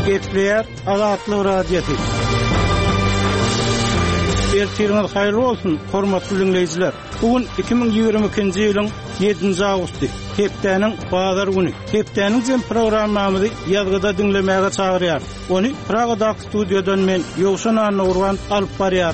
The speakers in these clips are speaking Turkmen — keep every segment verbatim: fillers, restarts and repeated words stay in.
Gepleyer Azatlyk radiosu. Ertiriniz hayırlı olsun, hormatly dinleyijiler. Bugün iki bin ýygrimi ikinji ýylyň ýedinji awgusty, hepdeniň bazar güni. Hepdeniň jem programmamyzy ýazgyda dinlemäge çagyrýar. Onu Pragadaky studiodan men Ýowşan Anurwan alyp barýar.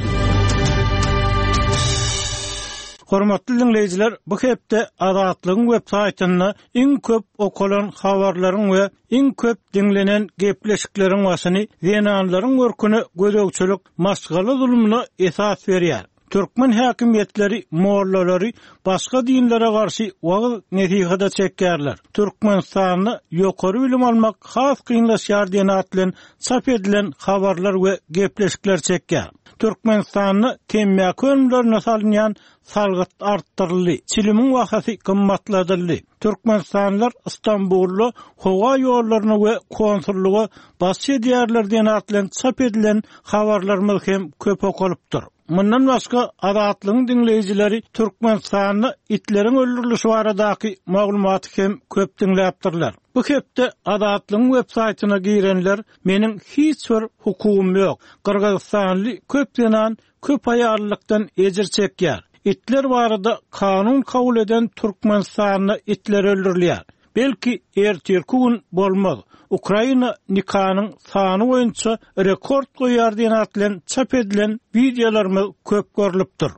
Hormatly dinleyijiler, bu hepde Azatlygyň web saýtyna iň köp okulan habarlaryň we iň köp dinlenen gepleşikleriň wasyny zenanlaryň görküni gözegçilik masgaly zulmuna esas berýär. Türkmen häkimetleri, mollary başga dinlere garşy wagt netihada çekýärler. Türkmenistanyny ýokary bilim almak has kynlaşýar diýen atlan çap edilen habarlar we gepleşikler çekýär. Türkmenistanyny temmäk önümlerine salynýan salgyt artdyryldy. Çilimin wagty gymmatladyldy. Türkmenistanlylar Istanbullu howa ýollaryny we konsullugy basy diýerler diýen atlan çap edilen habarlarymyz hem köp okulypdyr. Mundan başga Azatlygyň dinleyijileri Türkmenistanyny itleriň öldürilişi baradaky maglumaty hem köp dinläpdirler. Bu hepde Azatlygyň web saýtyna girenler meniň hiç bir hukumum ýok. Kırgızstanly köp denan köp aýarlykdan ejir çekýär. İtler barada kanun kabul eden Türkmenistanyny itler öldürilýär. Belki ertirkün bolmaz. Ukraina nikahının sany boýunça rekord goýar diýen atlan çap edilen videolarymyz köp görülipdir.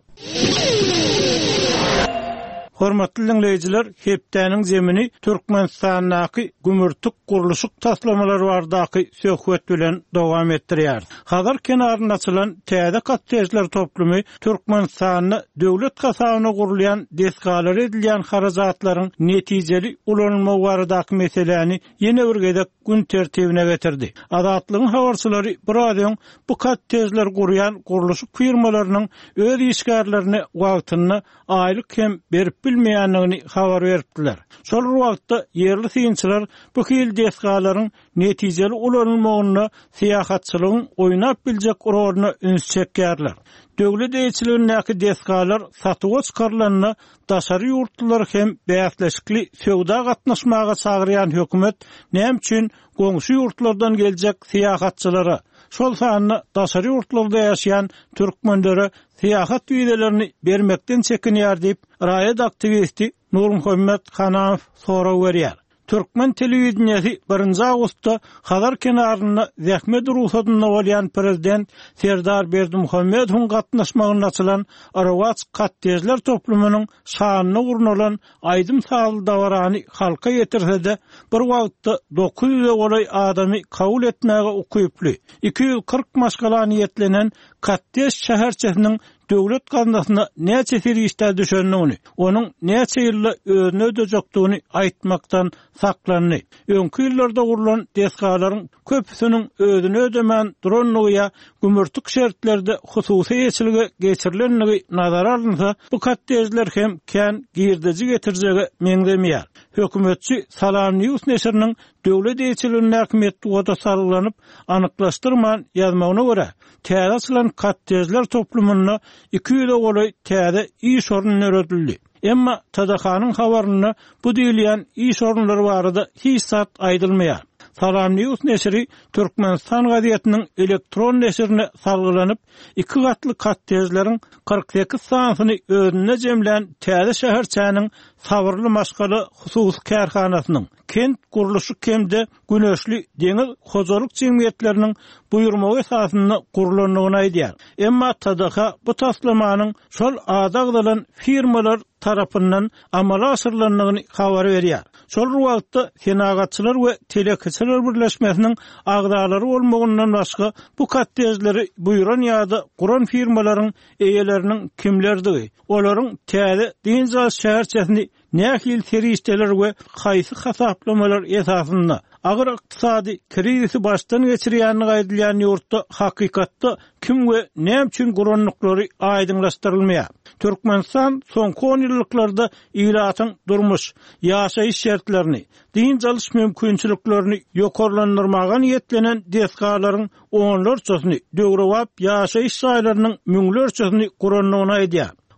Hormatly dinleyijiler, hepdeniň zemini Türkmenistanyny gümürtük guruluşyk taslamalary bardaky söhbet bilen dowam etdirýär. Hazır kenarynda açylan täze kottejler toplumy Türkmenistanyny döwlet kasabyna gurulýan desgalar edilýän harajatlaryň netijeli ulanylmagy baradaky meseleni ýene bir gezek gün tertibine getirdi. Azatlygyň habarçylary birazdan bu kottejler gurýan guruluşyk firmalarynyň öz işgärlerini wagtyny aýlyk hem berip bilmeýänligini habar beripdiler. Şol wagtda yerli synçylar bu hil desgalaryň netijeli ulanylmagyna syýahatçylygyň oýnap biljek roluny üns çekýärler. Döwlet eýçiligindäki desgalar satyga çykarylanyna daşary ýurtlar hem bäýatleşikli söwda gatnaşmaga çagyrýan hökümet näme üçin goňşy ýurtlardan geljek syýahatçylara şol sanyny daşary ýurtlarda ýaşaýan türkmenlere syýahat wiýdelerini bermekden çekinýär diýip raýat aktivisti Nurmuhammed Hanaf sorag berýär. Türkmen telewizionyasy birinji awgustda Hazar kenaryny zähmet ruhsatyna bolýan prezident Serdar Berdimuhammedowyň gatnaşmagyna açylan Arawaç kottejler toplumynyň şanyny gurnulan aýdym sağly dawarany halka ýetirse-de bir wagtda dokuz ýüze golay adamy kabul etmäge ukyply. iki ýüz kırk maşgala niýetlenen kottej şäherçesiniň döwlet gaznasyna näçe serişler düşenligini, onuň näçe ýylla özüne ödejekdigini aýtmakdan saklandy. Öňkü ýyllarda gurulan desgalaryň köpüsiniň özüne ödemän duranlygy gümürtük şertlerde hususy ýeçiligi geçirilenligi nazara alynsa, bu kottejler hem kän girdeji getirjegi meňdemeýär. Hökümetçi Salam News neşriniň döwlet eýçiliginiň häkimetli wada sarylanyp anyklaşdyrman ýazmagyna görä, täze açylan kottejler toplumyna iki ýüze golay täze iş ornuny öredildi. Emma Tadakanyň habaryny bu diýilýän iş ornulary barada hiç zat aýdylmaýar. Salam News neşri Türkmenistan gazetiniň elektron neşrine salgylanyp iki gatly kottejleriň kırk sekiz sanyny özüne jemlän täze şäherçäniň sabırly maşgaly hususy kärhanasynyň kent guruluşy kemde güneşli deňiz hojalyk jemgyýetleriniň buýurmagy esasyny gurulanyny aýdýar. Emma Tadaka bu taslamanyň şol adagdalan firmalar tarapyndan amala asyrlanýany habar berýär. Şol wagtda senagatçylar we telekiçiler birleşmesiniň agdalary bolmagyndan başga bu kottejleri buýuran ýa-da guran firmalaryň eýeleriniň kimlerdigi, olaryň täze diňjal şäherçesini nähil serişdeler we haýsy hasaplamalar esasynda agyr ykdysady krizisi başdan geçirýänligi aýdylýan ýurtda hakykatda kim we näme üçin guranlyklary aýdynlaşdyrylmaýar. Türkmenistan soňky on ýyllarda ilatyň durmuş, ýaşaýyş şertlerini, din çalış mümkinçiliklerini ýokarlandyrmaga niýetlenen desgalaryň onlarçasyny döwrewap ýaşaýyş şaýlarynyň müňlerçesini guranlygyna aýdýar.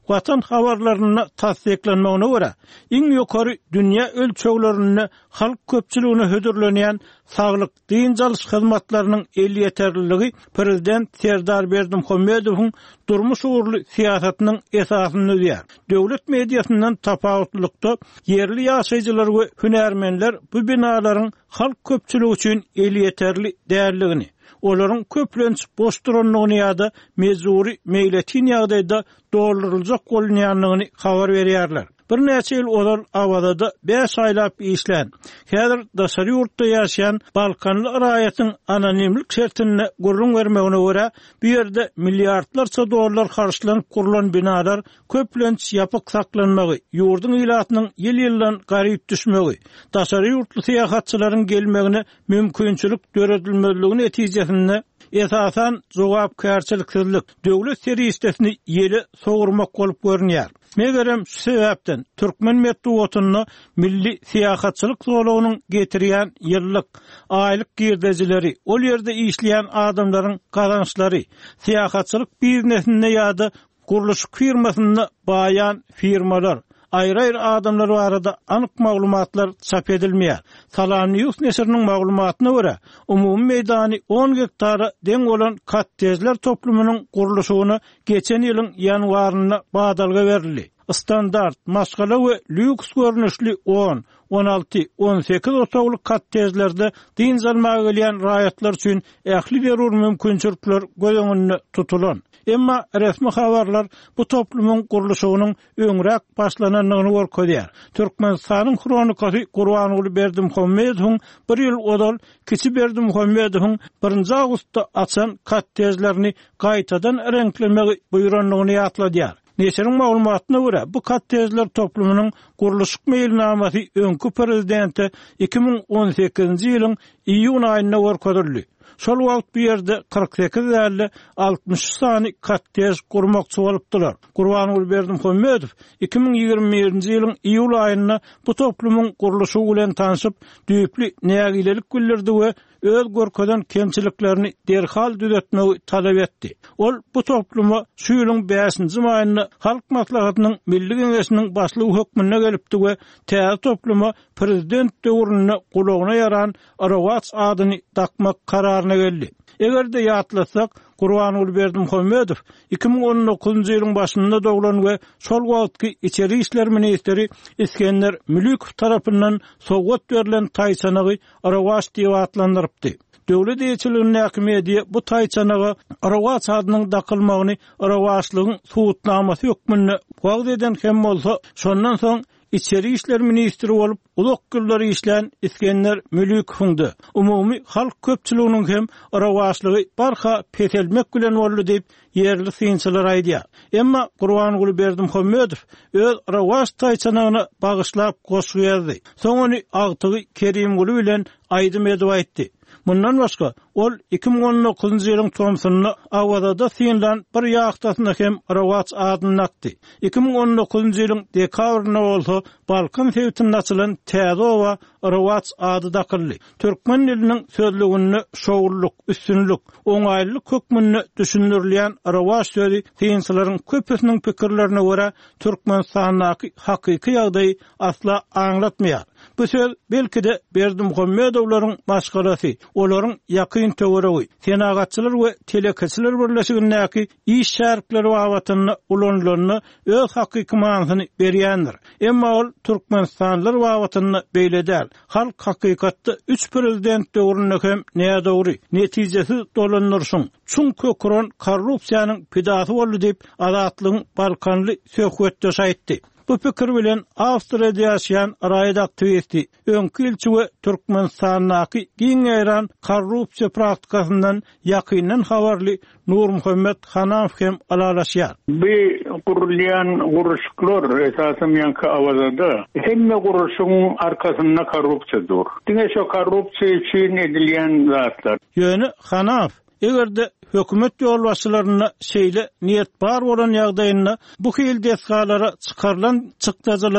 Vatan habarlaryna tasdiklenmegine görä, iň ýokary dünýä ölçeglerini halk köpçüligine hödürlenýän saglyk diň jalyş hyzmatlarynyň elli ýeterliligi prezident Serdar Berdimuhammedowyň durmuş uğurlu siýasatynyň esasyny öýär. Döwlet mediasyndan tapawutlykda yerli ýaşaýjylar we hünärmenler bu binalaryň halk köpçüligi üçin elli ýeterli därligini, olaryň köplenç boş duranlygyny ýa-da mezuri meýletin ýagdaýda doldurulacak bolýanlygyny habar berýärler. Bir näçe ýyl olar awada beş aýlap işlän. Häzir daşary ýurtda ýaşaýan Balkanly raýatyň anonimlik şertine gurrun bermegine görä, bu ýerde milliardlarça dollar harçlanyp kurulan binalar köplenç ýapyk saklanmagy, ýurduň ilatynyň ýyl-ýyldan garyp düşmegi, daşary ýurtly syýahatçylaryň gelmegine mümkinçilik döredilmezligini netijesinde esasan jogapkärçiliksizlik, döwlet serýistesini ýeli sogurmak bolup görünýär. Megerem şu sebäpden Türkmen medeniýetini milli syýahatçylyk zolugynyň getirýän ýyllyk aýlyk girdejileri, ol ýerde işleýän adamlaryň gazançlary, syýahatçylyk biznesinde ýa-da guruluş firmasyny baýan firmalar, aýry-aýry adamlar barada anyk maglumatlar çap edilmeýär. Salam News neşriniň maglumatyna görä, umumy meýdany on hektara deň bolan kottejler toplumynyň guruluşyny geçen ýylyň ýanwaryna badalga berildi. Standart, maskala we lüks görnüşli on, on alty, on sekiz otogly kottejlerde diň zalmaga gelýän raýatlar üçin ähli berur mümkinçilikler göz tutulan. Emma resmi habarlar bu toplumyň guruluşynyň öňrek başlananyny görkezýär. Türkmenistanyň kronikasy Gurbanuly Berdimuhammedowyň bir ýyl odal Kiçi Berdimuhammedowyň birinji awgustda açan kottejlerini gaýtadan renklemegi buýranlygyny ýatladýar. Neşriň maglumatyna görä, bu kottejler toplumynyň guruluşyk meýilnamasy öňkü prezidenti iki ming on sekizinji ýylyň iýun aýyna görkezildi. Şol wagt bu ýerde kırk sekiz ýerli altmış sany kottej gurmakçy bolupdylar. Gurbanuly Berdimuhammedow iki ming ýygrimi birinji ýylyň iýul aýyna bu toplumyň guruluşy bilen tanyşyp, düýpli nägilelik bildirdi we öz görkezden kemçiliklerini derhal düzeltmegi talap etdi. Ol bu topluma şu ýylyň beşinji maýyna halk maslahatynyň milli geňeşiniň başlygy hökmüne gelipdi we täze topluma prezident döwrüne gulagyna ýaran Arawat adyny takmak kararyna geldi. Egerde ýatlasak, Gurbanuly Berdimuhammedow iki ming on dokuzunji ýylyň başynda doglan we şol wagtky içeri işler ministri İskender Mülükow tarapyndan sowgat berilen taýçanagy Arawat diýip atlandyrypdy. Döwlet ýeçiliginiň häkimeti bu taýçanaga Arawat adynyň dakylmagyny Arawatlygyň suwutnamasy hökmüne wagt eden hem bolsa, şondan soň İçeri işler ministri bolup ulak gürleri işleyen İskender Mülükowyňdy. Umumy halk köpçüliginiň hem Arawatlygy barha petelmek bilen boldy diýip yerli synçylar aýdýar. Emma Gurbanuly Berdimuhammedow öz Arawat taýçanagyny bagyşlap goşýardy. Soň ony agtygy Kerimguly bilen aýdym edip aýtdy. Mundan başga ol iki ming on dokuzunji ýylyň Tomsonyny awada synlan bir ýagtasyna hem Arawat adyny nakdy. iki ming on dokuzunji ýylyň dekabryna bolsa Balkan sewtinde açylan täze owa Arawat ady dakyldy. Türkmen diliniň sözlügini şowurluk, üstünlük, oňaýlylyk hökmüne düşündirilýän Arawat sözi synçylaryň köpüsiniň pikirlerine görä Türkmenistanyň hakyky ýagdaýy asla aňlatmaýar. Bu söz belki-de Berdimuhammedowlaryň maşgalasy, olaryň ýakyn töweregi, senagatçylar we telekeçiler birleşigindäki iş şärikleri wawatyny ulanlaryny öz hakyky manyny berýändir. Emma ol Türkmenistanlylar wawatyny beýledär. Halk hakykatda üç prezident döwrüne hem näme dogry, netijesi dolandyrsyn. Çünki kökren korrupsiýanyň pidasy boldy diýip azatlygyň Balkanly söhbetde aýtdy. Bu pikir bilen Awstriýada ýaşaýan raýat aktivisti, öňkü ilçi we Türkmenistanyň giň ýaran korrupsiýa praktikasyndan ýakyndan habarly Nurmuhammed Hanaw hem alalaşýar. Bu gurulýan guruşyklar esasym ýanky awazada hemme guruşyň arkasynda korrupsiýadyr. Diňe şo korrupsiýa üçin edilýän zatlar. Ýöne Hanaw egerde hökümet ýolbaşçylaryna şeýle niýet bar bolan ýagdaýynda bu hil desgalara çykarylan çykdajylary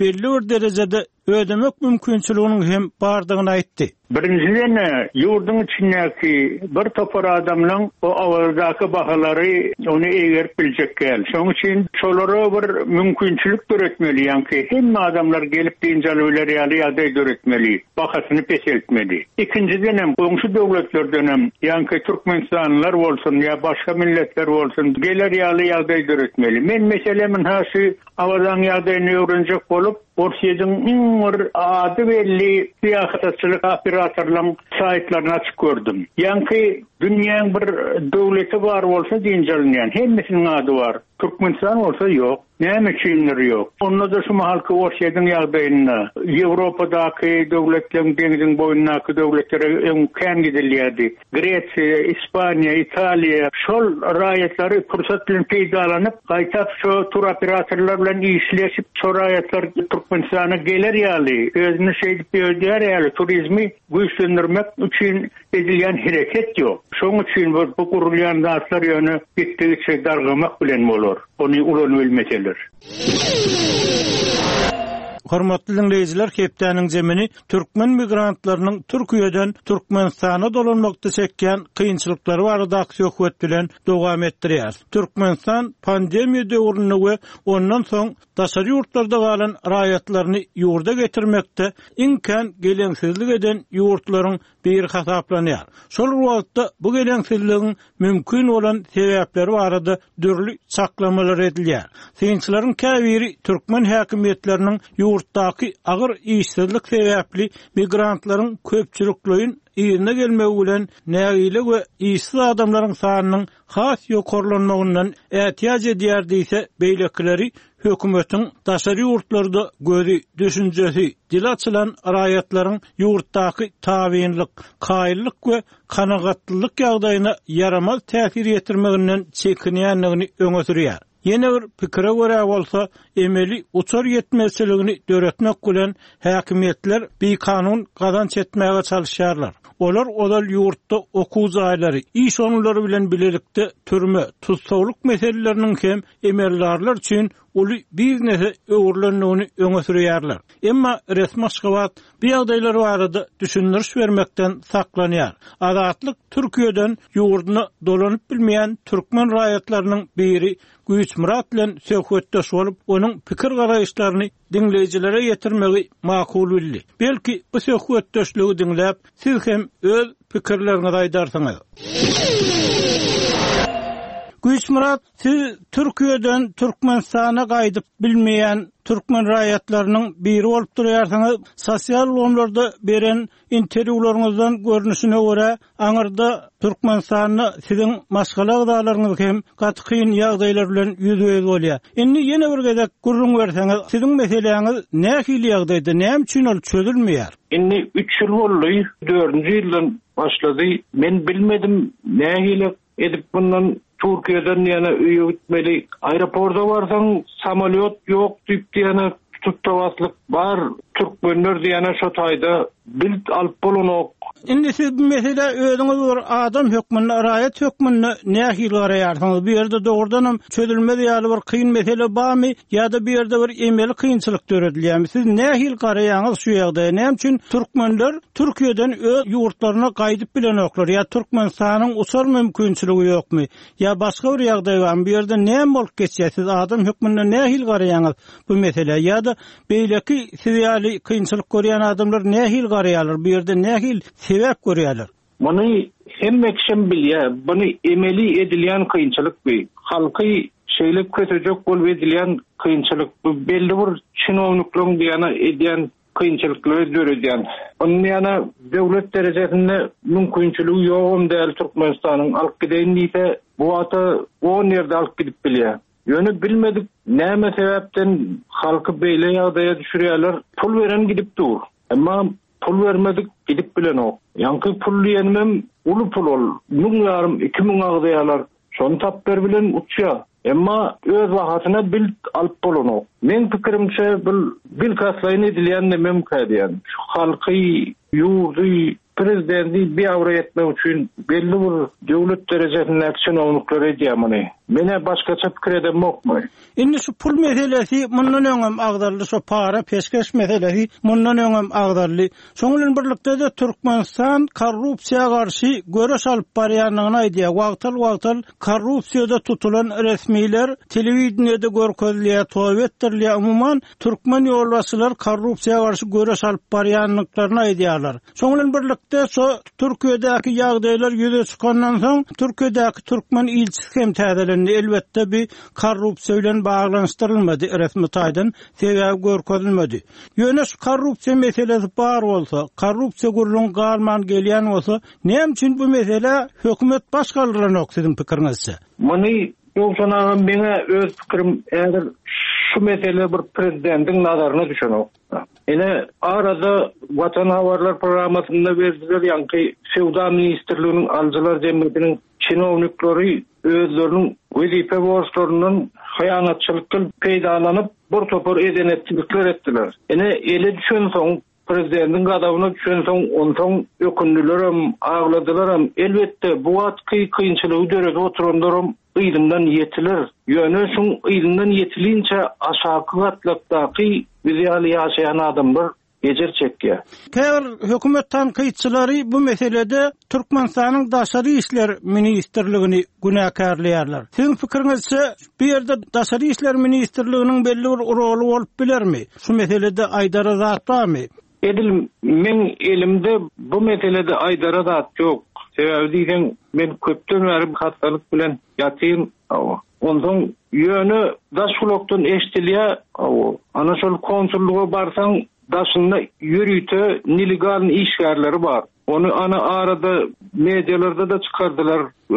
belli bir derecede ödemek mümkünçülüğünün hem bardygyny aýtdy. Birinciden yurdun içindeki bir topar adamla o avardaki bahaları onu eğerip bilecek gel. Şoň üçin şolara bir mümkünçülük göretmeli. Yani hem adamlar gelip dinjalöler ýaly ýagdaý göretmeli. Bahasyny peşeltmeli. İkinciden hem goňşy döwletlerden hem yani Türkmenistanlar bolsun ya başga milletler bolsun geler ýaly ýagdaý göretmeli. Men meselemin hasy awadan ýagdaýyny öwrenjek bolup Orsiýadyň iň ady belli siýasatçylyk operatorlaryň saýtlaryny açyp gördüm. Ýani dünýäň bir döwleti bar bolsa dinjalynýan hemmesiniň ady bar. Türkmenistan olsa ýok. Näme üçindir ýok. Onda da şu halky Orsiýadyň ýagdaýyna Ýewropadaky döwletleriň deňiziň boýundaky döwletlere öň kän gidilýärdi. Gretsiýa, Ispaniýa, Italiýa şol raýatlary pursat bilen peýdalanyp gaýtap şu tur operatorlar bilen işleşip şu raýatlar Türkmenistana geler ýaly özüni şeýdip ýördüler ýaly turizmi güýçlendirmek üçin edilýän hereket ýok. Şoň üçin bu gurulýan zatlar ýöne gitdigiçe dargamak bilen bolar. Onu ulan bilmeseler. Hormatly dinleyijiler, Hepdeniň zemini türkmen migrantlarynyň Türkiýeden Türkmenistana dolanmakda çekýän kynçylyklary barada söhbet bilen dowam etdirýär. Türkmenistan pandemiýa döwründe we ondan soň daşary ýurtlarda galan raýatlaryny ýurda getirmekde iňken geleňsizlik eden ýurtlaryň bir hasaplanýar. Şol wagtda bu geleňsizligiň mümkin bolan sebäpleri barada dürli çaklamalar edilýär. Synçylaryň käbiri türkmen häkimetleriniň ýurtdaky agyr işsizlik sebäpli migrantlaryň köpçülikliğin ýerine gelmegi bilen nägilik we işsiz adamlaryň sanynyň has ýokarlanmagyndan ätiýaz edýär diýse beýlekleri hökümetiň daşary ýurtlarda gözi düşünjesi dil açylan raýatlaryň ýurtdaky tabynlyk, kaýlyk we kanagatlyk ýagdaýyna yaramaz täsir ýetirmeginden çekinýänligini öňe sürýär. Yine bir pikire göre bolsa emeli uçar yetmezçiligini döretmek bilen häkimetler bir kanun gazanç etmäge çalışýarlar. Olar odal ýurtda okuw zaýlary, iş onulary bilen bilelikde türme, tutsawlyk meseleleriniň hem emellerler üçin uly biznese öwürlendigini öňe sürýärler. Emma resmi şygat bu ýagdaýlar barada düşündiriş bermekden saklanýar. Azatlyk Türkiýeden ýurduny dolanyp bilmeýän türkmen raýatlarynyň biri Güýç Murat bilen söhbetdeş bolup onuň pikir garaýşlaryny dinlejilere ýetirmegi makul bildi. Belki bu söhbetdeşligi dinläp siz hem öz pikirleriňizi aýdarsyňyz. Güýç Murat, siz Türkiýeden Türkmenistana gaýdyp bilmeýän türkmen raýatlarynyň biri bolup durýarsyňyz. Sosial womlarda beren interwýularyňyzdan görnüşine görä, aňyrda Türkmenistany siziň maşgala ýagdaýlaryňyz hem gaty kyn ýagdaýlar bilen ýüzüňiz bolýar. Indi ýene bir gezek gurrun berseňiz, siziň meseleňiz nähili ýagdaýda, näme üçin ol çözülmeýär? Indi üç ýyl boldy, dördünji ýyldan başlady. Men bilmedim nähili edip bundan Türkiýeden ýa-ni öýe gitmeli. Aeroportda barsaň samolyot ýok diýip ýa-ni tutawatlyk bar. Türkmenler ýa-ni şo taýda bilt alyp bolanok. Indi siz bu mesele özüňiz bir adam hökmüne, raýat hökmüne nähili garaýarsyňyz? Bu ýerde dogrudan hem çözülmez ýaly bir kyn mesele barmy ýa-da bu ýerde bir emeli kynçylyk döredilýärmi? Siz nähili garaýaňyz şu ýagdaýa? Näme üçin türkmenler Türkiýeden öz ýurtlaryna gaýdyp bilen oklar? Ýa Türkmenistanyň usar mümkinçiligi ýokmy? Ýa başga bir ýagdaý barmy? Bu ýerde näme bolup geçýär? Siz adam hökmüne nähili garaýaňyz bu mesele? Ýa-da beýleki siz ýaly kynçylyk görýän adamlar nähili garaýarlar? Bu ýerde nähili sebäp görýärler? Muny hemme kişi bilýär. Buny emeli edilýän kynçylyk bir. Halky şeýle kötüjek bolup edilýän kynçylyk. Bu belli bir çynowniklyň diýene edýän kynçylyklary döredýän. Onun ýana döwlet derejesinde mümkinçiligi ýokm däl Türkmenistanyň alyp gideýin diýse, bu wagta on ýerde alyp gidip bilýär. Ýöne bilmedik näme sebäpden halky beýle ýagdaýa düşürýärler. Pul beren gidip dur. Emma pul vermedik gidip bilen o. Yankı pul diýenim ulu pul ol. Müň ýarym iki müň agdaýalar. Şonu tap ber bilen uçýar. Emma öz wagtyna bil alyp bolanok. Men pikirimçe bil bil kaslaýyn edilýän mümkin diýen. Şu halky ýurdy prezidenti bir awra etmek üçin belli bir döwlet derejesinde çynowniklary edýär muny. Mene başgaça pikir edemokmy. Indi şu pul meselesi mundan öňem agdarly, şu para peşkeş meselesi mundan öňem agdarly. Şoň bilen birlikde de Türkmenistan korrupsiýa garşy göreş alyp barýanlygyny aýdýar. Wagtal wagtal korrupsiýada tutulan resmiler telewizionyada görkezilýär, töwetdirler. Umumyň türkmen ýolbaşçylar korrupsiýa garşy göreş alyp barýanlyklaryny aýdýarlar. Şoň bilen birlikde şu Türkiýedäki ýagdaýlar ýüze çykandan soň Türkiýedäki türkmen ilçisi hem täzelendi. Elbetde bir korrupsiýa bilen baglanşdyrylmady, resmi taýdan sebäp görkezilmedi. Ýöne şu korrupsiýa meselesi bar bolsa, korrupsiýa gurulun galman gelýän bolsa, näme üçin bu mesele hökümet başgalarına sizin pikiriňizçe? Muny ýolsanagan meňe öz pikirim eger şu mesele bir prezidentin nazarına düşenok. Ene arada Watan Habarlar programmasynda berdiler, ýa-ni Sewda ministrliginiň aljylar jemgyýetiniň çinownikleri özleriniň wezipe borçlarynyň haýanatçylyk kılıp peýdalanyp bir topar edenetçilikler etdiler. Ene ele düşen soň prezidentin gadawyna düşen soň onsoň ökündilerim, agladylaram. Elbetde bu wagtky kynçylygy döredip oturanlaram ýylyndan ýetiler. Ýöne şoň ýylyndan ýetilinçe aşaky gatlakdaky biziali ýaşaýan adamlar gejer çekýär. Käwr hökümet tanqytçylary bu meselede Türkmenistanyň daşary işler ministrligini günäkärleýärler. Siziň pikiriňizçe bu ýerde daşary işler ministrliginiň belli bir roly bolup bilermi? Şu meselede aýdara zat barmy? Edil, men elimde bu meselede aýdara zat ýok. Sebäbi diýen men köpden beri hatsalyk bilen ýatyrym. Ondan ýöne daşulokdan eşdilýär. Ana şol konsulluga barsaň daşynda ýürüýte nelegal işgärleri bar. Onu ana arada medialarda da çıkardılar.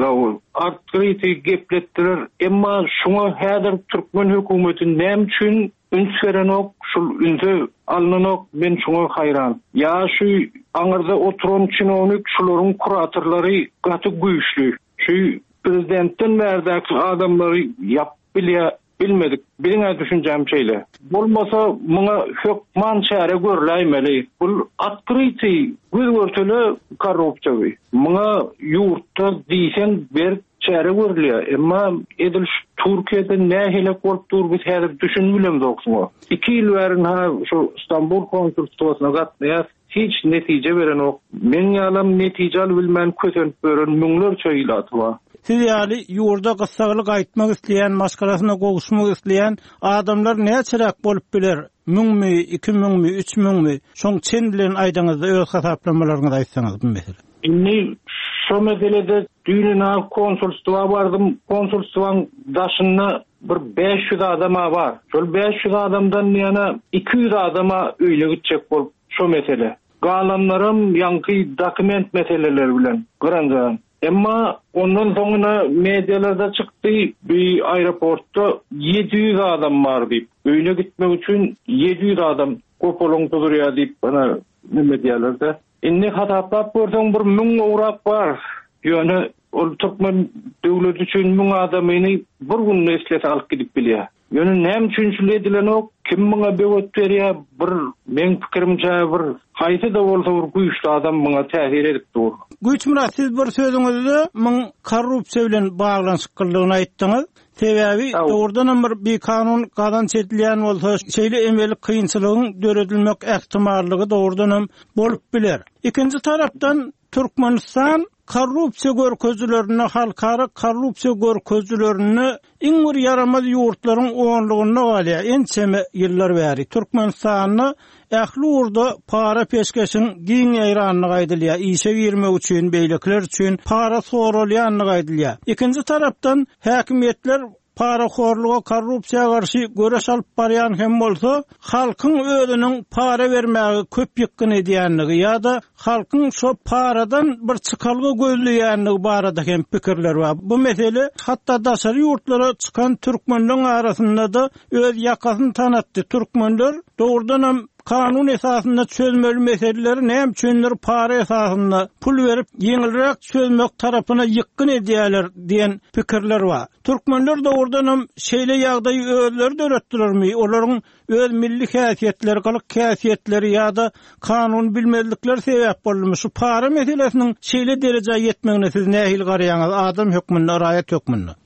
Artgyrity gepletdiler. Emma şoňa häzir türkmen hökümeti näme üçin üns berenok, şol ünse alnanok, men şoňa haýran. Ya şu aňyrda oturan çinownik şolaryň kuratorlary gaty güýçlü. Şu prezidentin bärdäki adamlary ýap bilýär. Bilmedik. Biline düşüncem şeyle. Bolmasa muňa hökman çäre görläýmeli. Bu atgyrity gözgörteli korrupsiýa. Muňa ýurtda diýsen ber çäre görülýär. Emma edil Türkiýede nähile bolup dur biz häzir düşünmülem doksuňa. iki ýyl bärin ha şu İstanbul konsulstwasyna gatnaýar. Hiç netije beren ok. Men ýalam netije al bilmän kösenip beren müňlerçe ýylat bar. Siz ýaly ýurda gysgalyk aýtmak isleýän, maşgalasyna gowuşmak isleýän adamlar näçerak bolup biler? Müňmi, iki müňmi, üç müňmi? Şoň çen bilen aýdaňyzda öz hasaplamalarynızı aýtsaňyz bu mesele. Inni şu meselede düýnüne konsulstwa bardym. Konsulstwaň daşynda bir beş yüz adama bar. Şol beş yüz adamdan ýana iki yüz adama öýle gitjek bolup şu mesele. Galanlarym ýanky dokument meseleleri bilen gıranjan. Emma ondan soňra medialarda çykdy, bir aeroportda yedi yüz adam bar diýip, öýle gitmek üçin yedi yüz adam kopolong durýar diýip bana medialarda. Inni hatapap görsem bir müň urak bar. Ýöne ol Türkmen döwleti üçin müň adamyny bir gün eslete alyp gidip bilýär. Ýöne näme üçin şuleýdilen ok, kim muňa bewet berýär, bir men pikirimçe bir haýsy da bolsa bir güýçli adam muňa täsir edip dur. Güýçmürat, siz bir sözüňizde müň korrupsiýa bilen baglanşykylygyny aýtdyňyz. Sebäbi doğrudan bir kanun gadan çetilýän bolsa, şeýle emeli kynçylygyň döredilmek ähtimallygy doğrudan bolup biler. İkinji tarapdan Türkmenistan korrupsiýa görkezlerini, halkara korrupsiýa görkezlerini iň bir yaramaz ýurtlaryň oňlygyna galýar. Ençeme ýyllar bäri Türkmenistanyny ähli urda para peşkeşiň giň ýaýranlygy aýdylýar. Işe girmek üçin, beýlekler üçin para sorulýanlygy aýdylýar. Ikinji tarapdan häkimetler para horluğa, korrupsiýa garşy göreş alyp barýan hem bolsa, halkyň özüniň para bermäge köp ýykyn edýänligi ýa-da halkyň şo paradan bir çykalgy gözleýänligi barada hem pikirler bar. Bu mesele hatda daşary ýurtlara çykan türkmenliň arasynda da öz ýakasyny tanatdy. Türkmenler doğrudan hem kanun esasında çözmeli meseleleri näme üçindir para esasında pul berip ýeňilrek çözmek tarapyna ýykyn edýärler diýen pikirler bar. Türkmenler de oradan hem şeýle ýagdaý özleri döretdirermi? Olaryň öz milli häsiýetleri, galyk häsiýetleri ýa-da kanun bilmezlikler sebäp bolmy? Şu para meselesiniň şeýle derejäge ýetmegine siz nähil garaýaňyz? Adam hökmüne, raýat hökmüne?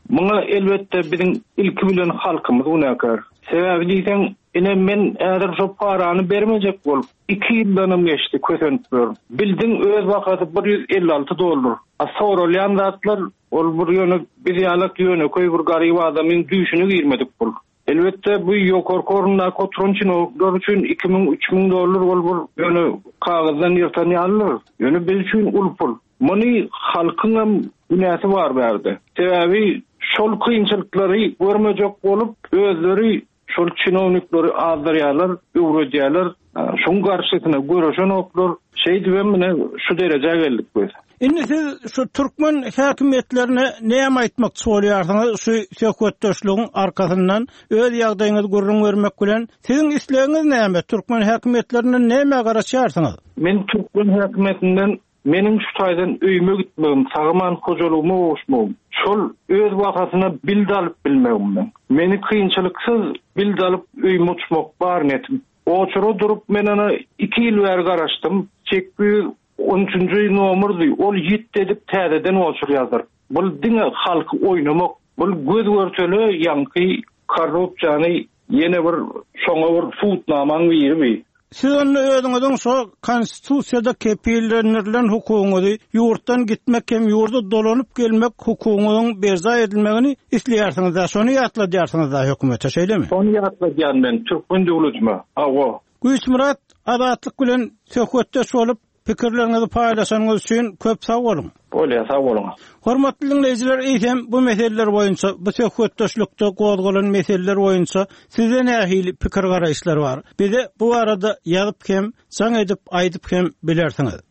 Muňa elbetde biziň ilki bilen halkymyz unakar. Sebäbi diýsen, ine men äder şo parany bermejek bolup iki ýyldan geçdi kösenip dur. Bildiň öz wakaty bir yüz elli alty dollar. A sorulýan zatlar ol bir ýöne bir ýalak ýöne köý bir garyb adamyň düýşüne girmedik bol. Elbetde bu ýokary korunna kotrunçyn oklar üçin iki miň üç miň dollar bol bir ýöne kagazdan ýerten ýallar. Ýöne biz üçin ulpul. Muny halkyň günäsi bar berdi. Sebäbi şol kynçylyklary görmejek bolup özleri şol çinownikleri azdarýarlar, öwredýärler. Şoň garşysyna göreşen oklar şey diýmene şu derejä geldik biz. Indi siz şu Türkmen häkimetlerine näme aýtmakçy bolýarsyňyz şu söhbetdeşligiň arkasyndan öz ýagdaýyňyzy görüň bermek bilen siziň islegiňiz näme? Türkmen häkimetlerine näme garaşýarsyňyz? Men Türkmen häkimetinden meniň şu taýdan öýüme gitmegim, sagaman hojalygyma oşmagym. Şol öz wakatyna bildi alyp bilmegim men. Meni kynçylyksız bildi alyp öýüme uçmak bar netim. Oçuro durup men ana iki ýyl bäri garaşdym. Çekbi on üçinji nomerdi. Ol ýit edip täzeden oçur ýazdyr. Bul diňe halky oýnamak, bul göz görçeli ýanky korrupsiýany ýene bir şoňa bir futnamaň berýär. Siz onu özüňiziň şo konstitusiýada kepillenilen hukugyny ýurtdan gitmek hem ýurda dolanyp gelmek hukugynyň berza edilmegini isleýärsiňiz da şonu ýatladýarsyňyz da hökümete şeýlemi? Şonu ýatladýan men Türkmen döwletime. Awa. Güýç Murat adatlyk bilen söhbetde şolup pikirlerinizi paýlaşanyňyz üçin köp sag bolun. Bolýa, sag bolun. Hormatly dinleýijiler, eýsem bu meseleler boýunça, bu söhbetdeşlikde gozgalan meseleler boýunça size nähili pikir garaýşlar bar. Bize bu arada ýazyp hem, saň edip aýdyp hem bilersiňiz.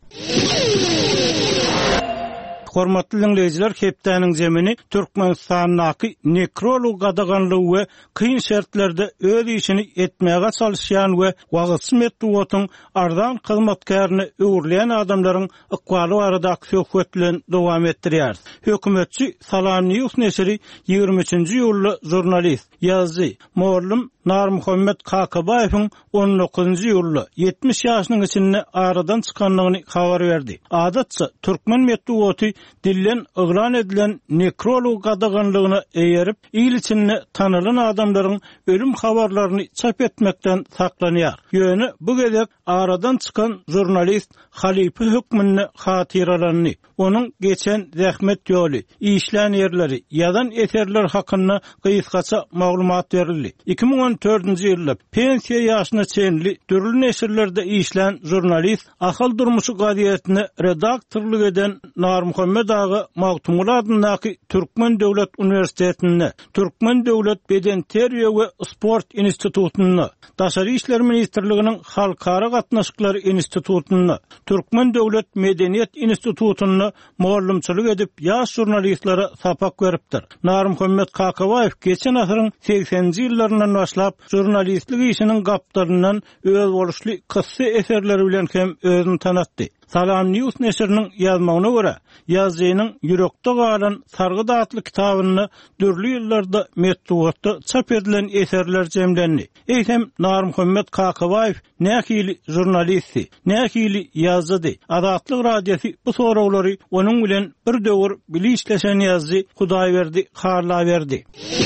Hormatly dinleýijiler, hepdäniň zemini Türkmenistanyň nekrolog gadaganlygy we kyn şertlerde öz işini etmäge çalışýan we wagtly metduwatyň ardan hyzmatkaryny öwürleýän adamlaryň ykbaly barada söhbet bilen dowam etdirýär. Hökümetçi Salam News nesiri ýygrimi üçinji ýylly jurnalist, ýazgy, mollum Nar Muhammed Kakabayewiň on dokuzunji ýylly ýetmiş ýaşynyň içinde aradan çykanlygyny habar berdi. Adatça Türkmen metduwaty dillen yglan edilen nekrolog gadaganlygyna eýerip, il içinde tanylan adamlaryň ölüm habarlaryny çap etmekden saklanýar. Ýöne bu gezek aradan çykan jurnalist Halipi hökmünni hatyralanyny, onuň geçen zähmet ýoly, işlän ýerleri, ýazan eserler hakynda gysgaça maglumat berildi. iki miň on dördünji ýylda pensiýa ýaşyna çenli dürli neşirlerde işlän jurnalist Ahal Durmuşy gazetine redaktorluk eden Nar Muhammed ağa Magtumul adyndaky Türkmen Döwlet Üniversitetine, Türkmen Döwlet Beden Terbiýe we Sport institutyny, Daşary işler ministrliginiň halkara gatnaşyklary institutyny, Türkmen Döwlet Medeniýet institutyny mollumçylyk edip ýaş jurnalistlara sapak beripdir. Nar Muhammed Kakabayew geçen asyryň seksenji ýyllaryndan başlap jurnalistlik işiniň gapdaryndan öz boluşly kıssy eserleri bilen hem özüni tanatdy. Salam News nesiriniň ýazmagyna görä, ýazgynyň ýürekde galan Sargy Dağatly kitabyny dürli ýyllarda metduwatda çap edilen eserler jemlendi. Eýsem Nar Muhammed Kakabayew nähili jurnalisti, nähili ýazdy. Adatlyk radiosy bu soraglary onuň bilen bir döwür bilişleşen ýazdy, Hudaýberdi harla berdi.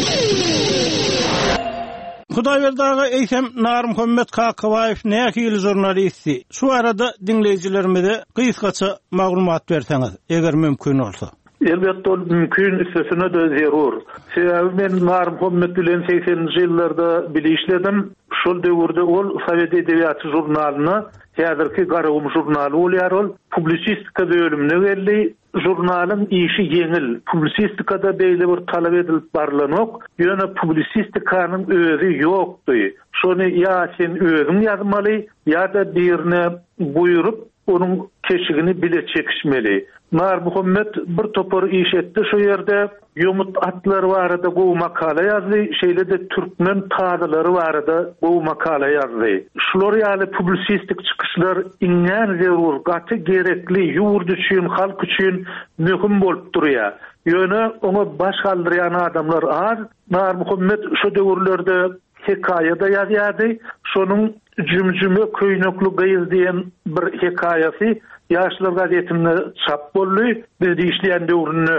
Hudaýberdi ağa eýsem Nar Muhammed Kakabayew nähili jurnalisti. Şu arada dinleýijilerimize gysgaça maglumat berseňiz, eger mümkin bolsa. Elbette ol mümkün üstesine de zerur. Sebäbi men Nar Muhammed bilen seksenji ýyllarda bilişledim. Şol döwürde ol Sowet edebiýaty jurnalyny, häzirki Garagum jurnaly bolýar ol, publisistika bölümine geldi. Jurnalyň işi ýeňil. Publisistikada beýle bir talap edilip barlanok, ýöne publisistikanyň özü ýokdy. Şonu ýa sen özüň ýazmaly, ýa-da birine buýurup onuň keşigini bile çekişmeli. Nar Muhammed bir topar iş etdi şu ýerde, ýomut atlar barada bu makala ýazdy, şeýle de türkmen taýdalary barada bu makala ýazdy. Şular ýaly publisistik çykyşlar iňňär zerur, gaty gerekli ýurt üçin, halk üçin möhüm bolup durýar. Ýöne oňa baş galdyrýan adamlar az. Nar Muhammed şu döwürlerde hekaýada ýazýardy. Şonuň Jümjüme köýnekli gyýyz diýen bir hekaýasy Ýaşlar gazetinde çap boldy. Biz işleýän döwrüni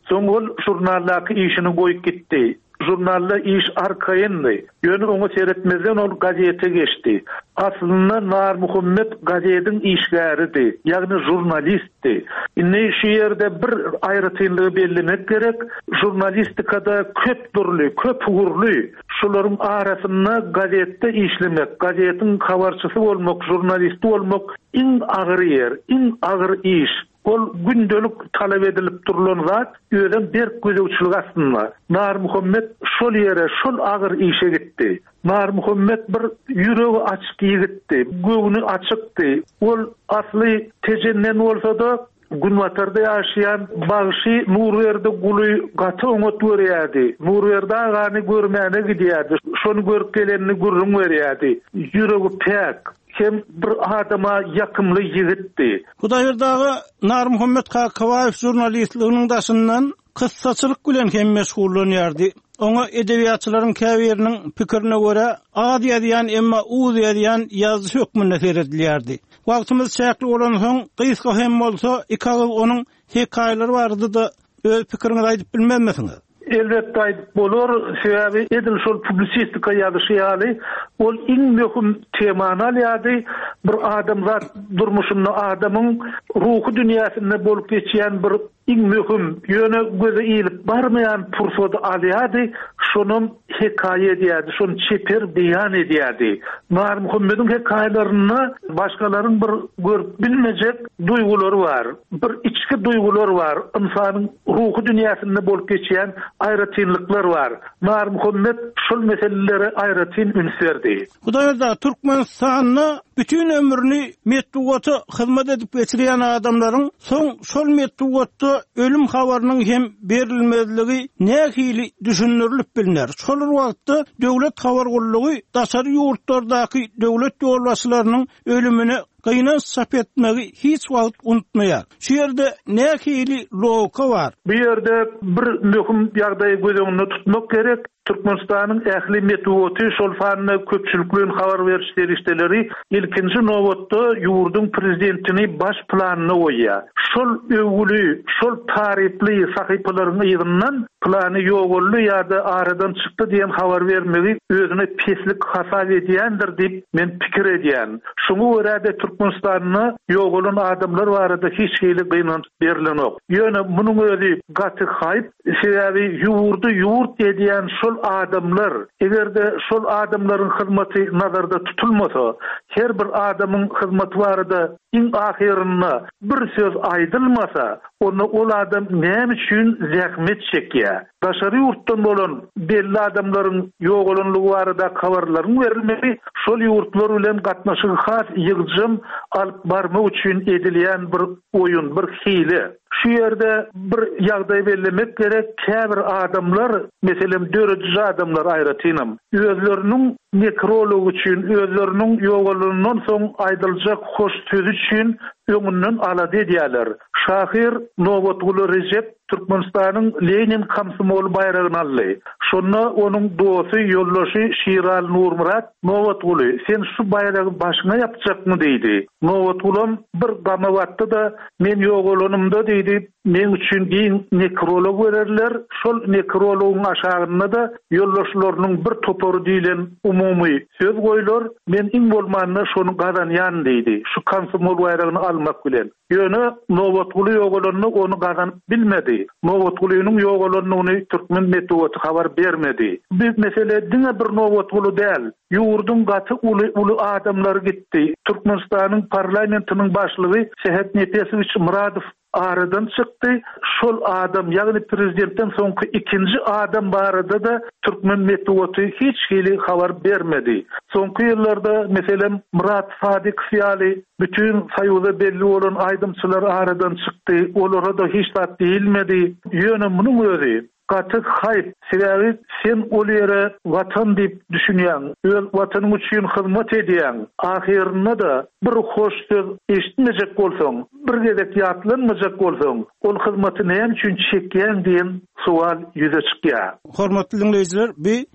Soňol jurnaldaky işini goýup gitdi. Jurnalda iş arkayındı. Yönü onu seyretmezden ol gazete geçti. Aslında Nar Muhammed gazetin işgäridi. Yani jurnalistdi. Ne şu yerde bir ayrıtılığı belirlemek gerek. Jurnalistikada köp durly, köp uğurly. Şuların arasında gazette işlemek, gazetin habarçısı olmak, jurnalisti olmak in ağır yer, in ağır iş. Ol gündelik talep edilip durulan zat öýden bir gözegçilik aslında. Nar Muhammed şol yere, şol ağır işe gitti. Nar Muhammed bir ýüregi açyk ýigitdi, göwüni açykdy. Ol asly tejennen bolsa da Günwatarda ýaşaýan bagşy Nurwerde guly gaty oňat berýärdi. Nurwerde agany görmäne gidýärdi. Şonu görüp gelenini gurrun berýärdi. Ýüregi pek. Hem bir adama yakımlı yigitdi. Hudaýerdagy Nar Muhammed Kakabayew jurnalistliginiň daşyndan kyssaçylyk bilen hem meşgullanýardy. Oňa edebiýatçylaryň käbiriniň pikirine görä ady ýazýan emma uzy ýazýan ýazgy hökmünde seredilýärdi. Wagtymyz çäkli bolan soň gysga hem bolsa ikagyz onuň hekaýeleri bardy da öz pikiriňizi aýdyp bilmezmisiňiz? Elbette aýdyp bolar. Sebäbi edil şol publisistika ýazyşy ol iň möhüm temany alýardy. Bir adam zat durmuşyny adamyň ruhy dünýäsinde bolup geçýän bir iň möhüm ýöne göze iýilip barmaýan pursat alýardy. Şonun hekaýe edýärdi, şonu çeper beýan edýärdi. Nar Muhammediň hekaýelerini başgalaryň bir görüp bilmejek duýgulary bar. Bir içki duýgulary bar. İnsanyň ruhy dünýäsinde bolup geçýän aýratynlyklar bar. Nar Muhammed şol meseleleri aýratyn ünsverdi. Hudaýerda Türkmenistanyny bütün ömrüni metbugaty hyzmat edip geçirýän adamlaryň soň şol metbugatda ölüm habarynyň hem berilmezligi nähili düşünürilip bilinär. Şol wagtda döwlet habar gollugy daşary ýurtlardaky döwlet ýolbaşçylarynyň ölümini gynan sap etmegi hiç wagt unutmaýar. Şu ýerde nähili logika bar. Bu ýerde bir möhüm ýagdaý göz tutmak gerek. Türkmenistanyň ähli metbugaty şol fanny köpçülikliň habar beriş derişdeleri ilkinji nowatda ýurdun prezidentini baş planyny goýýar. Şol öwgüli, şol taripli sahypalaryň ýygyndan plany ýogolly ýa-da aradan çykdy diýen habar bermegi özüne peslik hasap edýändir diýip men pikir edýän. Şoňa görä de Türkmenistanyny ýogolan adamlar barada hiç hili gynant berilenok. Ýöne munyň özi gaty haýp, sebäbi ýurdu ýurt edýän şol adamlar, egerde şol adamlaryň hyzmaty nazarda tutulmasa, her bir adamyň hyzmaty barada iň ahirinde bir söz aýdylmasa, onu ol adam näme üçin zähmet çekýär? Daşary ýurtdan bolan belli adamlaryň ýogolanlygy barada habarlaryň berilmegi şol ýurtlar bilen gatnaşyk has ýygyjym alyp barmak üçin edilýän bir oýun, bir hile. Şu ýerde bir ýagdaý bellemek gerek. Käbir adamlar, meselem dörejji adamlar aýratynam, özleriniň nekrolog üçin, özleriniň ýogolanyndan soň aýdyljak hoş söz üçin öňünden alady edýärler. Şahir Nowatguly Recep Türkmenistanyň Lenin Komsomol bayragyny aldy. Şonu onuň dosty, ýoldaşy Şiral Nurmurat Nowatguly, sen şu bayragi başyna ýapjakmy diýdi. Nowatgulym bir gama watdy da men ýogolanymda diýdi, men üçin giň nekrolog bererler. Şol nekrologyň aşagynda da ýoldaşlarynyň bir topary diýilen umumy söz goýular. Men iň bolmanyny şonu gadanýan diýdi. Şu Komsomol bayragyny almak bilen. Ýöne Nowatguly ýogolanny onu gadan bilmedi. Nowatgulynyň ýogolanlygyny türkmen metbugaty habar bermedi. Biz mesele diňe bir Nowatguly däl, ýurdun gaty uly uly adamlar gitdi. Türkmenistanyň parlamentiniň başlygy Sehet Nepesowich Muradow aradan çykdy. Şol adam, ýagny prezidentden soňky ikinji adam barada da türkmen metbugaty hiç hili habar bermedi. Soňky ýyllarda meselem Murat Sadyk Fiýaly bütün saýuda belli bolan aýdymçylar aradan çykdy. Olara da hiç tat diýilmedi. Ýöne munyň özi gaty haýp, sebäbi sen ol ýere watan diýip düşünýän, öz watanyň üçin hyzmat edýän, ahirinde da bir hoş söz eşitmejek bolsaň, bir gezek ýatlanmajak bolsaň, ol hyzmaty näme üçin çekýän diýen sual ýüze çykýar. Hormatly dinleýijiler, bi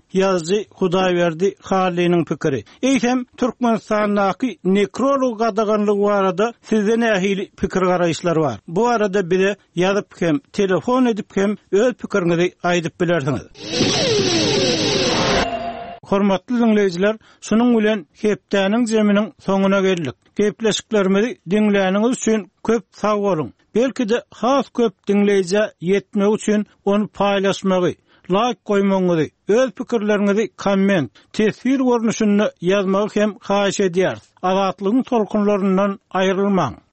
yazıcı Hudaýberdi Hali'nin pikiri. Eýsem Türkmenistandaky nekrolog gadaganlygy barada sizde nähili pikir garaýşlar bar? Bu arada bize ýazyp hem telefon edip hem öz pikiriňizi aýdyp bilersiňiz. Hormatly dinleýijiler, şunuň bilen hepdäniň jeminiň soňuna geldik. Gepleşiklerimizi dinläniňiz üçin köp sag bolun. Belki de has köp dinleýije ýetmek üçin onu paýlaşmagy, like goýmagy, öz pikirleriňizi komment, tesir görnüşinde ýazmagy hem haýyş edýär. Azatlygyň tolkunlaryndan aýrylmaň.